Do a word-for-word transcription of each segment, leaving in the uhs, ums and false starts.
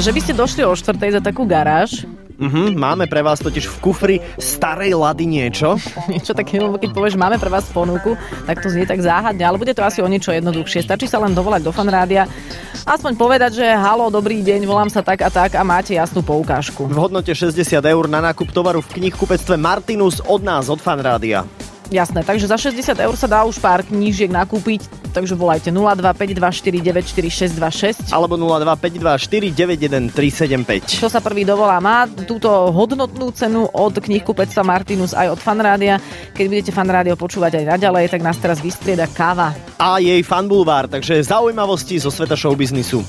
Že by ste došli o štvrtej za takú garáž? Mhm, máme pre vás totiž v kufri starej Lady niečo. Niečo také, keď povieš, máme pre vás ponuku, tak to znie tak záhadne, ale bude to asi o niečo jednoduchšie. Stačí sa len dovolať do Fanrádia, aspoň povedať, že haló, dobrý deň, volám sa tak a tak a máte jasnú poukážku. V hodnote šesťdesiat eur na nákup tovaru v knihkupectve Martinus od nás, od Fanrádia. Jasné, takže za šesťdesiat eur sa dá už pár knížiek nakúpiť, takže volajte nula dva päť dva štyri deväť štyri šesť dva šesť alebo nula dva päť dva štyri deväť jeden tri sedem päť. Čo sa prvý dovolá, má túto hodnotnú cenu od knihkupectva Martinus aj od Fanrádia. Keď budete Fanrádio počúvať aj naďalej, tak nás teraz vystrieda káva. A jej fanbulvár, takže zaujímavosti zo sveta showbiznisu.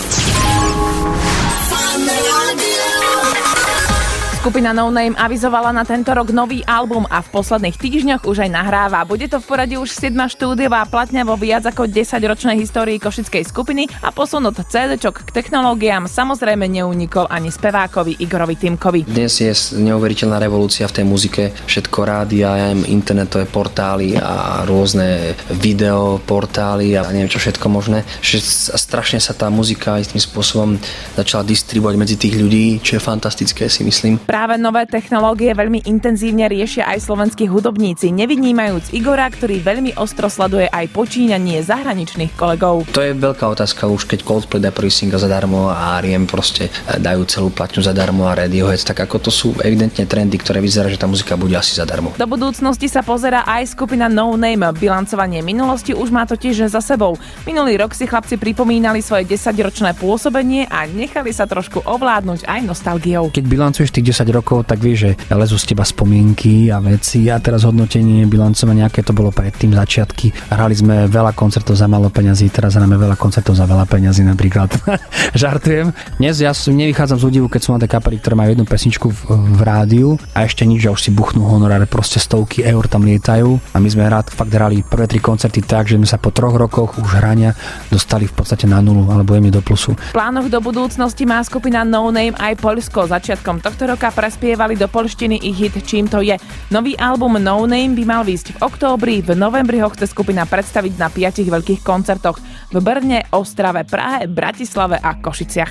Skupina No Name avizovala na tento rok nový album a v posledných týždňoch už aj nahráva. Bude to v poradí už siedma štúdiová platňa vo viac ako desaťročnej histórii košickej skupiny a posun od cé déčok k technológiám samozrejme neunikol ani spevákovi Igorovi Timkovi. Dnes je neuveriteľná revolúcia v tej muzike. Všetko rádia, internetové portály a rôzne video portály a neviem čo všetko možné. Strašne sa tá muzika istým spôsobom začala distribuovať medzi tých ľudí, čo je fantastické, si myslím. Práve nové technológie veľmi intenzívne riešia aj slovenskí hudobníci, nevynímajúc Igora, ktorý veľmi ostro sleduje aj počínanie zahraničných kolegov. To je veľká otázka už, keď Coldplay dá prvý single zadarmo a er í em proste dajú celú platňu zadarmo a Radiohead, tak ako to sú evidentne trendy, ktoré vyzerá, že tá muzika bude asi zadarmo. Do budúcnosti sa pozerá aj skupina No Name. Bilancovanie minulosti už má totiž za sebou. Minulý rok si chlapci pripomínali svoje desaťročné pôsobenie a nechali sa trošku ovládnuť aj nostalgiou. Keď bilancuješ tých desať rokov, tak vieš, že lezú z teba spomienky a veci a teraz hodnotenie, bilancovanie, aké to bolo predtým, začiatky. Hrali sme veľa koncertov za málo peňazí, teraz hráme veľa koncertov za veľa peňazí napríklad. Žartujem. Dnes ja nevychádzam z údivu, keď sú na tej kapely, ktoré majú jednu pesničku v, v rádiu a ešte nič, že už si buchnú honoráre, proste stovky eur tam lietajú a my sme rád fakt hrali prvé tri koncerty tak, že sme sa po troch rokoch už hrania dostali v podstate na nulu alebo jemne do plusu. V plánoch do budúcnosti má skupina No Name aj Poľsko. Začiatkom tohto roka prespievali do poľštiny ich hit Čím to je. Nový album No Name by mal výjsť v októbri, v novembri ho chce skupina predstaviť na piatich veľkých koncertoch v Brne, Ostrave, Prahe, Bratislave a Košiciach.